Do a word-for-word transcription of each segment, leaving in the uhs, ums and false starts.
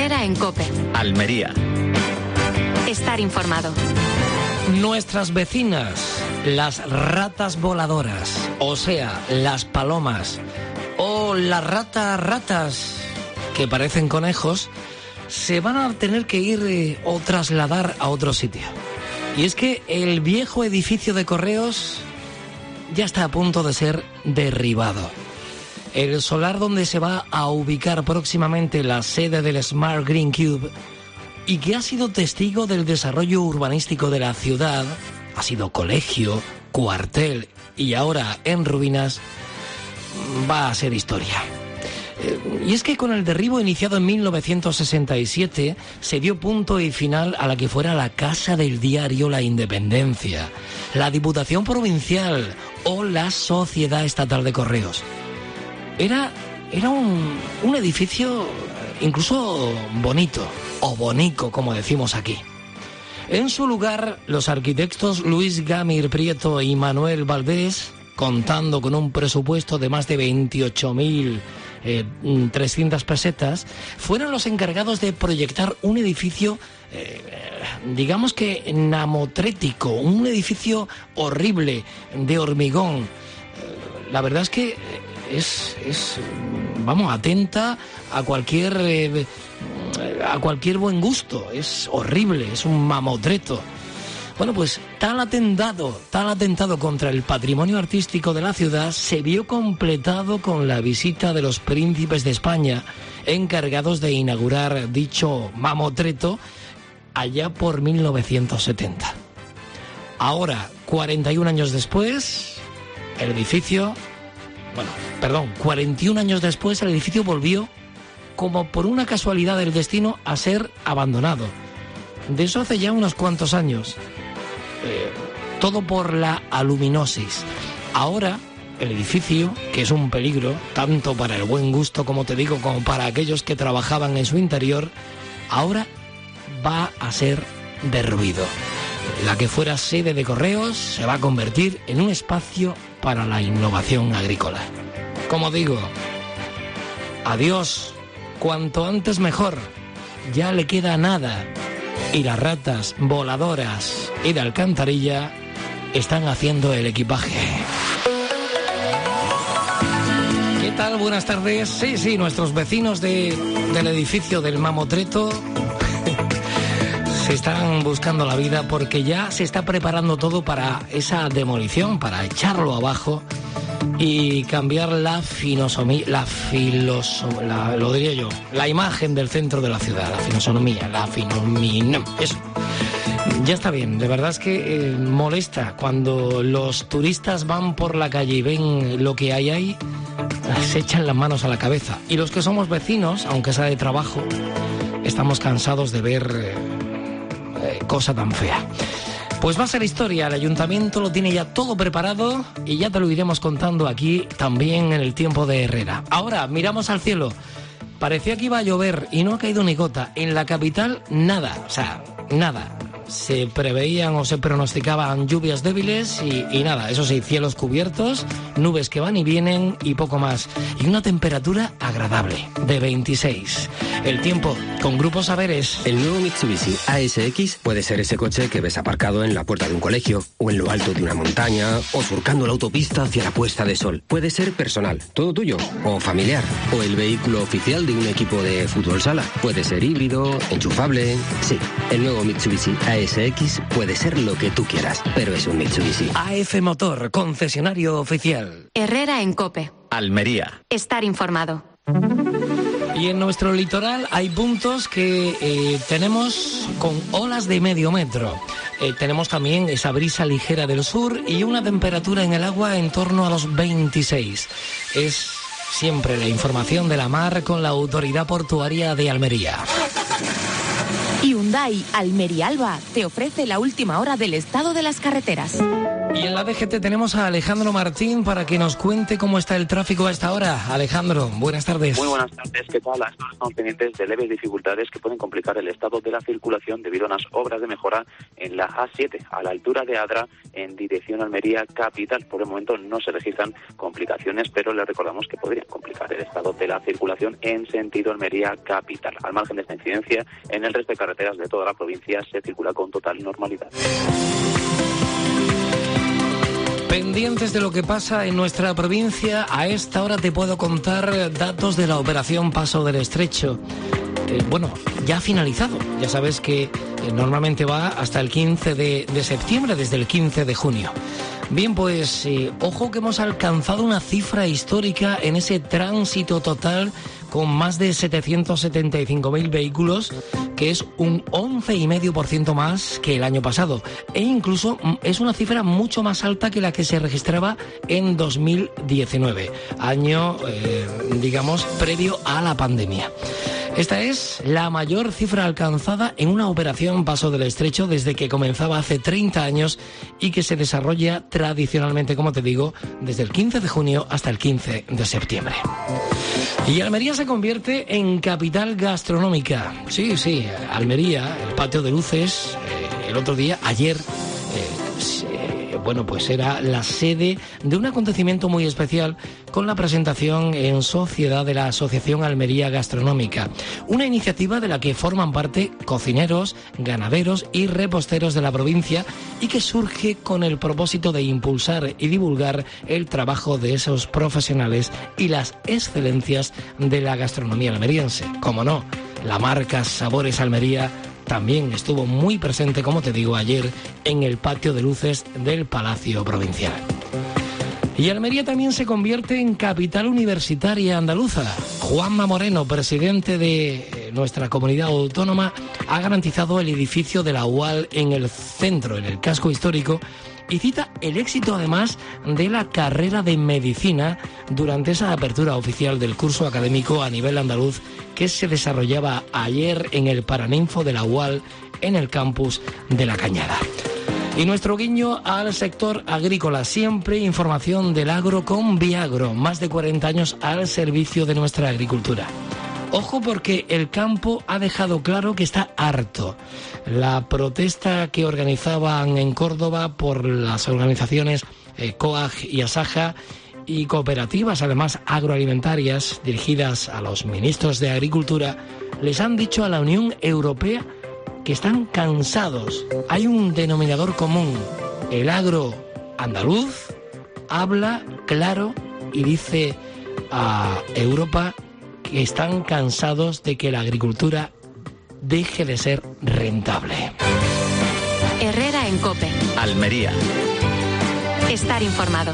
Herrera en COPE. Almería. Estar informado. Nuestras vecinas, las ratas voladoras, o sea, las palomas, o las ratas ratas que parecen conejos, se van a tener que ir eh, o trasladar a otro sitio. Y es que el viejo edificio de correos ya está a punto de ser derribado. El solar donde se va a ubicar próximamente la sede del Smart Green Cube y que ha sido testigo del desarrollo urbanístico de la ciudad, ha sido colegio, cuartel y ahora en ruinas, va a ser historia. Y es que con el derribo iniciado en mil novecientos sesenta y siete se dio punto y final a la que fuera la Casa del Diario La Independencia, la Diputación Provincial o la Sociedad Estatal de Correos. Era, era un, un edificio incluso bonito, o bonico, como decimos aquí. En su lugar, los arquitectos Luis Gamir Prieto y Manuel Valdés, contando con un presupuesto de más de veintiocho mil trescientas pesetas, fueron los encargados de proyectar un edificio, eh, digamos que namotrético, un edificio horrible de hormigón. La verdad es que es, es vamos, atenta a cualquier, eh, a cualquier buen gusto. Es horrible, es un mamotreto. Bueno, pues tal atentado, tal atentado contra el patrimonio artístico de la ciudad se vio completado con la visita de los príncipes de España, encargados de inaugurar dicho mamotreto allá por mil novecientos setenta. Ahora, cuarenta y un años después, el edificio, bueno, perdón, cuarenta y un años después, el edificio volvió, como por una casualidad del destino, a ser abandonado. De eso hace ya unos cuantos años. Eh, todo por la aluminosis. Ahora, el edificio, que es un peligro, tanto para el buen gusto, como te digo, como para aquellos que trabajaban en su interior, ahora va a ser derruido. La que fuera sede de correos se va a convertir en un espacio para la innovación agrícola. Como digo, adiós, cuanto antes mejor, ya le queda nada. Y las ratas voladoras y de alcantarilla están haciendo el equipaje. ¿Qué tal? Buenas tardes. Sí, sí, nuestros vecinos de, del edificio del mamotreto se están buscando la vida porque ya se está preparando todo para esa demolición, para echarlo abajo y cambiar la finosomía, la filosomía, la, lo diría yo, la imagen del centro de la ciudad, la finosomía, la finomía, eso. Ya está bien, de verdad es que eh, molesta cuando los turistas van por la calle y ven lo que hay ahí, se echan las manos a la cabeza. Y los que somos vecinos, aunque sea de trabajo, estamos cansados de ver eh, eh, cosa tan fea. Pues va a ser historia, el ayuntamiento lo tiene ya todo preparado y ya te lo iremos contando aquí también en el tiempo de Herrera. Ahora, miramos al cielo. Parecía que iba a llover y no ha caído ni gota. En la capital, nada, o sea, nada. Se preveían o se pronosticaban lluvias débiles y, y nada, eso sí, cielos cubiertos, nubes que van y vienen y poco más. Y una temperatura agradable, de veintiséis. El tiempo con Grupo Saberes. El nuevo Mitsubishi A S X puede ser ese coche que ves aparcado en la puerta de un colegio, o en lo alto de una montaña, o surcando la autopista hacia la puesta de sol. Puede ser personal, todo tuyo, o familiar, o el vehículo oficial de un equipo de fútbol sala. Puede ser híbrido, enchufable. Sí, el nuevo Mitsubishi A S X puede ser lo que tú quieras, pero es un Mitsubishi. A F Motor, concesionario oficial. Herrera en COPE. Almería. Estar informado. Y en nuestro litoral hay puntos que eh, tenemos con olas de medio metro. Eh, tenemos también esa brisa ligera del sur y una temperatura en el agua en torno a los veintiséis. Es siempre la información de la mar con la Autoridad Portuaria de Almería. Hyundai Almería Alba te ofrece la última hora del estado de las carreteras. Y en la D G T tenemos a Alejandro Martín para que nos cuente cómo está el tráfico a esta hora. Alejandro, buenas tardes. Muy buenas tardes, ¿qué tal? Las zonas están pendientes de leves dificultades que pueden complicar el estado de la circulación debido a unas obras de mejora en la A siete, a la altura de Adra, en dirección Almería capital. Por el momento no se registran complicaciones, pero les recordamos que podrían complicar el estado de la circulación en sentido Almería capital. Al margen de esta incidencia, en el resto de carreteras de toda la provincia se circula con total normalidad. Pendientes de lo que pasa en nuestra provincia, a esta hora te puedo contar datos de la operación Paso del Estrecho. Eh, bueno, ya ha finalizado. Ya sabes que eh, normalmente va hasta el quince de septiembre, desde el quince de junio. Bien, pues eh, ojo que hemos alcanzado una cifra histórica en ese tránsito total con más de setecientos setenta y cinco mil vehículos, que es un once coma cinco por ciento más que el año pasado. E incluso es una cifra mucho más alta que la que se registraba en dos mil diecinueve, año, eh, digamos, previo a la pandemia. Esta es la mayor cifra alcanzada en una operación Paso del Estrecho desde que comenzaba hace treinta años y que se desarrolla tradicionalmente, como te digo, desde el quince de junio hasta el quince de septiembre. Y Almería se convierte en capital gastronómica. Sí, sí, Almería, el Patio de Luces, eh, el otro día, ayer, eh, bueno, pues era la sede de un acontecimiento muy especial con la presentación en sociedad de la Asociación Almería Gastronómica, una iniciativa de la que forman parte cocineros, ganaderos y reposteros de la provincia y que surge con el propósito de impulsar y divulgar el trabajo de esos profesionales y las excelencias de la gastronomía almeriense. Como no, la marca Sabores Almería también estuvo muy presente, como te digo, ayer en el Patio de Luces del Palacio Provincial. Y Almería también se convierte en capital universitaria andaluza. Juanma Moreno, presidente de nuestra comunidad autónoma, ha garantizado el edificio de la U A L en el centro, en el casco histórico, y cita el éxito además de la carrera de medicina durante esa apertura oficial del curso académico a nivel andaluz que se desarrollaba ayer en el Paraninfo de la U A L en el campus de La Cañada. Y nuestro guiño al sector agrícola, siempre información del agro con Viagro, más de cuarenta años al servicio de nuestra agricultura. Ojo porque el campo ha dejado claro que está harto. La protesta que organizaban en Córdoba por las organizaciones eh, COAG y ASAJA y cooperativas, además agroalimentarias, dirigidas a los ministros de Agricultura, les han dicho a la Unión Europea que están cansados. Hay un denominador común. El agro andaluz habla claro y dice a Europa que están cansados de que la agricultura deje de ser rentable. Herrera en COPE. Almería. Estar informado.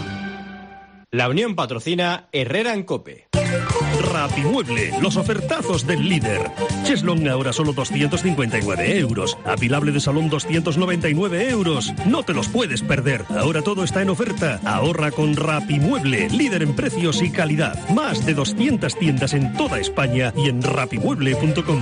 La Unión patrocina Herrera en COPE. Rapimueble, los ofertazos del líder. Cheslong ahora solo doscientos cincuenta y nueve euros. Apilable de salón doscientos noventa y nueve euros. No te los puedes perder. Ahora todo está en oferta. Ahorra con Rapimueble, líder en precios y calidad. Más de doscientas tiendas en toda España y en rapimueble punto com.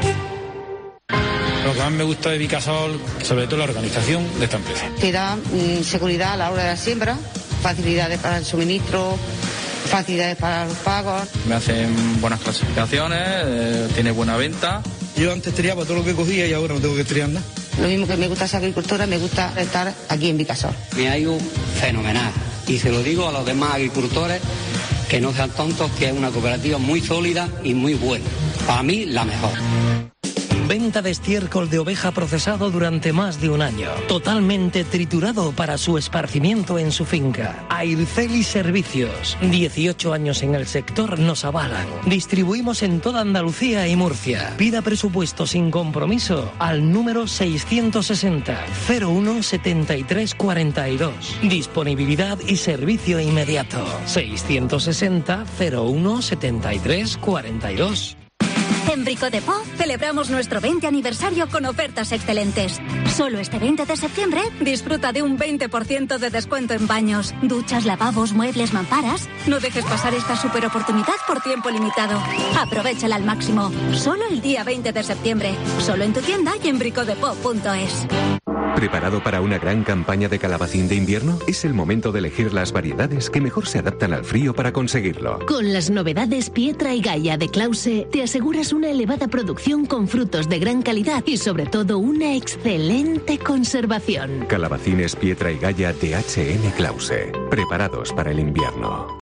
Lo que más me gusta de Vicasol, sobre todo la organización de esta empresa. Que da mm, seguridad a la hora de la siembra, facilidades para el suministro, facilidades para los pagos. Me hacen buenas clasificaciones, eh, tiene buena venta. Yo antes triaba todo lo que cogía y ahora no tengo que triar nada. Lo mismo que me gusta ser agricultora, me gusta estar aquí en Vicasol. Me ha ido fenomenal y se lo digo a los demás agricultores que no sean tontos, que es una cooperativa muy sólida y muy buena. Para mí, la mejor. Venta de estiércol de oveja procesado durante más de un año. Totalmente triturado para su esparcimiento en su finca. Airceli Servicios. dieciocho años en el sector nos avalan. Distribuimos en toda Andalucía y Murcia. Pida presupuesto sin compromiso al número seiscientos sesenta, cero uno, setenta y tres cuarenta y dos. Disponibilidad y servicio inmediato. seiscientos sesenta, cero uno, setenta y tres cuarenta y dos. En Brico de Po celebramos nuestro veinte aniversario con ofertas excelentes. Solo este veinte de septiembre disfruta de un veinte por ciento de descuento en baños, duchas, lavabos, muebles, mamparas. No dejes pasar esta super oportunidad por tiempo limitado. Aprovéchala al máximo. Solo el día veinte de septiembre. Solo en tu tienda y en bricodepo punto es. ¿Preparado para una gran campaña de calabacín de invierno? Es el momento de elegir las variedades que mejor se adaptan al frío para conseguirlo. Con las novedades Pietra y Gaia de Clause te aseguras una elevada producción con frutos de gran calidad y sobre todo una excelente conservación. Calabacines Pietra y Gaia de H M Clause. Preparados para el invierno.